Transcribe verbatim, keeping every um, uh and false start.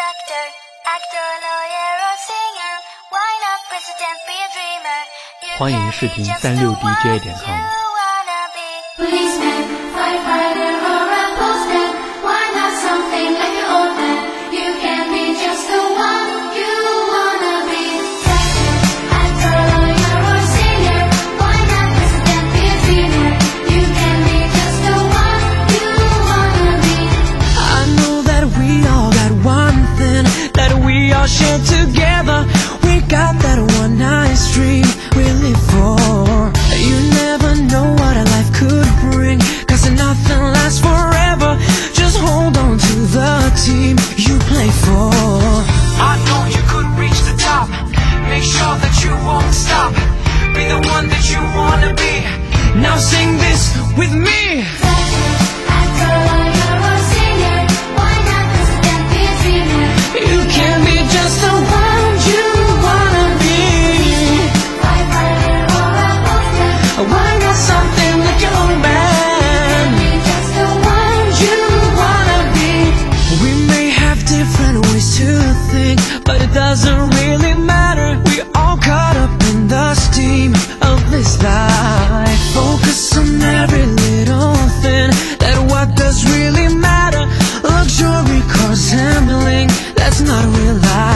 actor, actor, lawyer or singer. Why not president, be a dreamer? You 欢迎视频三六 D J 点 com。 Policeman, firefighter or a postman. Why not something like your old man? You can be just the one you wanna be. Actor, lawyer or singer. Why not president, be a dreamer? You can be just the one you wanna be. I know that we all got one thing that we all share together. We got that one nice dream we live for. You never know what a life could bring, 'cause nothing lasts forever. Just hold on to the team you play for. I know you could reach the top. Make sure that you won't stop. Be the one that you wanna be. Now sing this with me. Actor, lawyer or singer. Why not president, be a dreamer? You can be just the one you wanna be. Firefighter or a postman. Why not something like your own man? Be just the one You wanna be. We may have different ways to think, but it doesn't really matter. We all caught up in the steam of this life. Focus on every little thing, that what does really matter. Luxury cars and bling, that's not real life.